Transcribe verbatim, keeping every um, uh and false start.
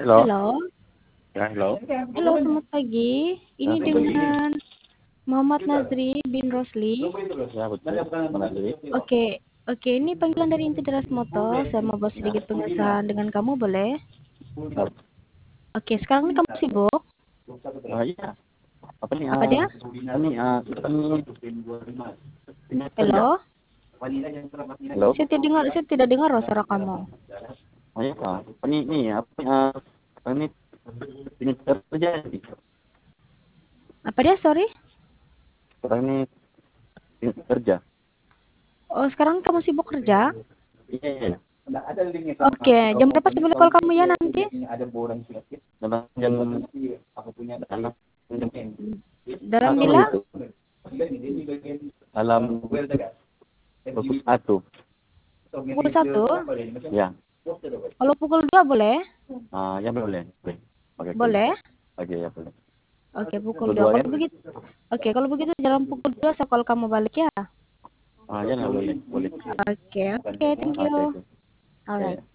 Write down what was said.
Halo. Halo. Ya, halo. Halo, selamat pagi. Ini Selamat pagi. dengan Muhammad Nazri bin Rosli. Ya, betul. Terima kasih. Oke, oke. Ini panggilan dari Inti Deras Motor. Saya mau buat sedikit pengesahan dengan kamu, boleh? Oke, sekarang ini kamu sibuk? Oh, iya. Apa nih? Apa ah, dia? Ini, ah, kita nih ini kerja. Halo? Halo. Saya tidak dengar, saya tidak dengar loh suara kamu. Oh, iya, Pak. Apa nih? Ini apa? ah, Ini ini kerja. Apa dia? Sorry. Sekarang ini ini kerja. Oh, sekarang kamu sibuk kerja? Iya, iya. Oke, jam berapa saya boleh call kamu ya nanti? Dalam jam dalam jam Dalam satu bila? itu. Dalam pukul satu. Pukul satu? Ya. Kalau pukul dua boleh? Ah, ya boleh. Boleh. Oke, oke. Boleh? Oke, ya boleh. Oke, pukul Pukul dua. dua ya? Kalau begitu, oke, kalau begitu dalam pukul dua saya call kamu balik ya. Ah, ya, boleh. Boleh. Oke, oke, thank Oke, you. oke. Ya, Alright. ya.